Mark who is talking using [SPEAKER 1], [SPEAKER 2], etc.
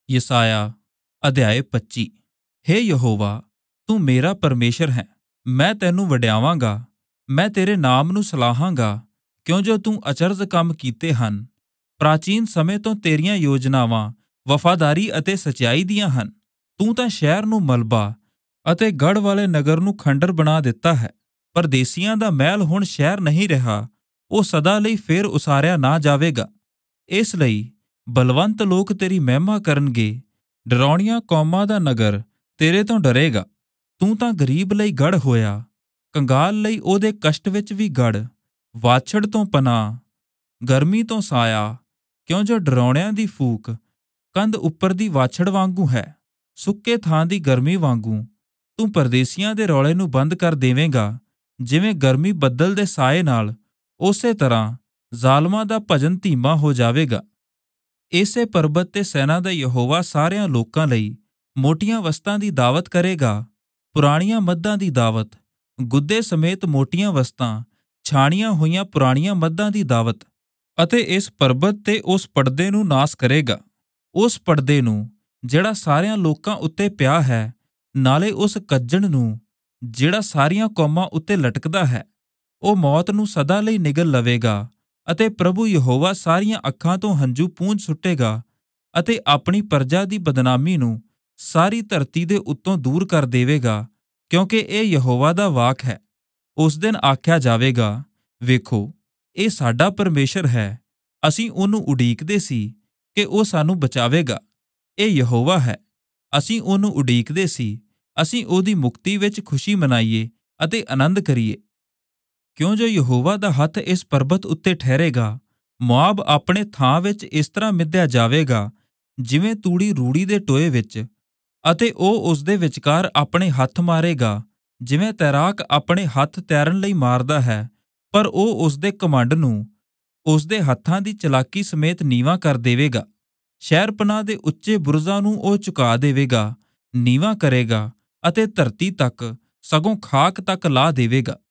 [SPEAKER 1] ਯਸਾਇਆ ਅਧਿਆਇ 25। ਹੇ ਯਹੋਵਾ, ਤੂੰ ਮੇਰਾ ਪਰਮੇਸ਼ਰ ਹੈ, ਮੈਂ ਤੈਨੂੰ ਵਡਿਆਵਾਂਗਾ। ਮੈਂ ਤੇਰੇ ਨਾਮ ਨੂੰ ਸਲਾਹਾਂਗਾ, ਕਿਉਂ ਜੋ ਤੂੰ ਅਚਰਜ ਕੰਮ ਕੀਤੇ ਹਨ। ਪ੍ਰਾਚੀਨ ਸਮੇਂ ਤੋਂ ਤੇਰੀਆਂ ਯੋਜਨਾਵਾਂ ਵਫਾਦਾਰੀ ਅਤੇ ਸਚਾਈ ਦੀਆਂ ਹਨ। ਤੂੰ ਤਾਂ ਸ਼ਹਿਰ ਨੂੰ ਮਲਬਾ ਅਤੇ ਗੜ੍ਹ ਵਾਲੇ ਨਗਰ ਨੂੰ ਖੰਡਰ ਬਣਾ ਦਿੱਤਾ ਹੈ। ਪਰਦੇਸੀਆਂ ਦਾ ਮਹਿਲ ਹੁਣ ਸ਼ਹਿਰ ਨਹੀਂ ਰਿਹਾ, ਉਹ ਸਦਾ ਲਈ ਫੇਰ ਉਸਾਰਿਆ ਨਾ ਜਾਵੇਗਾ। ਇਸ ਲਈ ਬਲਵੰਤ ਲੋਕ ਤੇਰੀ ਮਹਿਮਾ ਕਰਨਗੇ, ਡਰਾਉਣੀਆਂ ਕੌਮਾਂ ਦਾ ਨਗਰ ਤੇਰੇ ਤੋਂ ਡਰੇਗਾ। ਤੂੰ ਤਾਂ ਗਰੀਬ ਲਈ ਗੜ੍ਹ ਹੋਇਆ, ਕੰਗਾਲ ਲਈ ਉਹਦੇ ਕਸ਼ਟ ਵਿੱਚ ਵੀ ਗੜ੍ਹ। ਵਾਛੜ ਤੋਂ ਪਨਾਹ, ਗਰਮੀ ਤੋਂ ਸਾਇਆ, ਕਿਉਂ ਜੋ ਡਰਾਉਣਿਆਂ ਦੀ ਫੂਕ ਕੰਧ ਉੱਪਰ ਦੀ ਵਾਛੜ ਵਾਂਗੂ ਹੈ, ਸੁੱਕੇ ਥਾਂ ਦੀ ਗਰਮੀ ਵਾਂਗੂ। ਤੂੰ ਪਰਦੇਸੀਆਂ ਦੇ ਰੌਲੇ ਨੂੰ ਬੰਦ ਕਰ ਦੇਵੇਂਗਾ, ਜਿਵੇਂ ਗਰਮੀ ਬੱਦਲ ਦੇ ਸਾਏ ਨਾਲ, ਉਸੇ ਤਰ੍ਹਾਂ ਜ਼ਾਲਮਾਂ ਦਾ ਭਜਨ ਧੀਮਾ ਹੋ ਜਾਵੇਗਾ। ਇਸੇ ਪਰਬਤ ਤੇ ਸੈਨਾ ਦਾ ਯਹੋਵਾ ਸਾਰਿਆਂ ਲੋਕਾਂ ਲਈ ਮੋਟੀਆਂ ਵਸਤਾਂ ਦੀ ਦਾਵਤ ਕਰੇਗਾ, ਪੁਰਾਣੀਆਂ ਮੱਧਾਂ ਦੀ ਦਾਵਤ, ਗੁੱਦੇ ਸਮੇਤ ਮੋਟੀਆਂ ਵਸਤਾਂ, ਛਾਣੀਆਂ ਹੋਈਆਂ ਪੁਰਾਣੀਆਂ ਮੱਧਾਂ ਦੀ ਦਾਵਤ। ਅਤੇ ਇਸ ਪਰਬਤ ਤੇ ਉਸ ਪੜਦੇ ਨੂੰ ਨਾਸ ਕਰੇਗਾ, ਉਸ ਪੜਦੇ ਨੂੰ ਜਿਹੜਾ ਸਾਰਿਆਂ ਲੋਕਾਂ ਉੱਤੇ ਪਿਆ ਹੈ, ਨਾਲੇ ਉਸ ਕੱਜਣ ਨੂੰ ਜਿਹੜਾ ਸਾਰੀਆਂ ਕੌਮਾਂ ਉੱਤੇ ਲਟਕਦਾ ਹੈ। ਉਹ ਮੌਤ ਨੂੰ ਸਦਾ ਲਈ ਨਿਗਲ ਲਵੇਗਾ, ਅਤੇ ਪ੍ਰਭੂ ਯਹੋਵਾ ਸਾਰੀਆਂ ਅੱਖਾਂ ਤੋਂ ਹੰਝੂ ਪੂੰਝ ਸੁੱਟੇਗਾ, ਅਤੇ ਆਪਣੀ ਪਰਜਾ ਦੀ ਬਦਨਾਮੀ ਨੂੰ ਸਾਰੀ ਧਰਤੀ ਦੇ ਉੱਤੋਂ ਦੂਰ ਕਰ ਦੇਵੇਗਾ, ਕਿਉਂਕਿ ਇਹ ਯਹੋਵਾ ਦਾ ਵਾਕ ਹੈ। ਉਸ ਦਿਨ ਆਖਿਆ ਜਾਵੇਗਾ, ਵੇਖੋ, ਇਹ ਸਾਡਾ ਪਰਮੇਸ਼ਰ ਹੈ, ਅਸੀਂ ਉਹਨੂੰ ਉਡੀਕਦੇ ਸੀ ਕਿ ਉਹ ਸਾਨੂੰ ਬਚਾਵੇਗਾ। ਇਹ ਯਹੋਵਾ ਹੈ, ਅਸੀਂ ਉਹਨੂੰ ਉਡੀਕਦੇ ਸੀ, ਅਸੀਂ ਉਹਦੀ ਮੁਕਤੀ ਵਿੱਚ ਖੁਸ਼ੀ ਮਨਾਈਏ ਅਤੇ ਆਨੰਦ ਕਰੀਏ। ਕਿਉਂ ਜੋ ਯਹੋਵਾ ਦਾ ਹੱਥ ਇਸ ਪਰਬਤ ਉੱਤੇ ਠਹਿਰੇਗਾ, ਮੋਆਬ ਆਪਣੇ ਥਾਂ ਵਿੱਚ ਇਸ ਤਰ੍ਹਾਂ ਮਿਧਿਆ ਜਾਵੇਗਾ, ਜਿਵੇਂ ਤੂੜੀ ਰੂੜੀ ਦੇ ਟੋਏ ਵਿੱਚ, ਅਤੇ ਉਹ ਉਸ ਦੇ ਵਿਚਕਾਰ ਆਪਣੇ ਹੱਥ ਮਾਰੇਗਾ, ਜਿਵੇਂ ਤੈਰਾਕ ਆਪਣੇ ਹੱਥ ਤੈਰਨ ਲਈ ਮਾਰਦਾ ਹੈ। ਪਰ ਉਹ ਉਸ ਦੇ ਘਮੰਡ ਨੂੰ ਉਸ ਦੇ ਹੱਥਾਂ ਦੀ ਚਲਾਕੀ ਸਮੇਤ ਨੀਵਾਂ ਕਰ ਦੇਵੇਗਾ। ਸ਼ਹਿਰਪਨਾਹ ਦੇ ਉੱਚੇ ਬੁਰਜਾਂ ਨੂੰ ਉਹ ਝੁਕਾ ਦੇਵੇਗਾ, ਨੀਵਾਂ ਕਰੇਗਾ, ਅਤੇ ਧਰਤੀ ਤੱਕ, ਸਗੋਂ ਖਾਕ ਤੱਕ ਲਾ ਦੇਵੇਗਾ।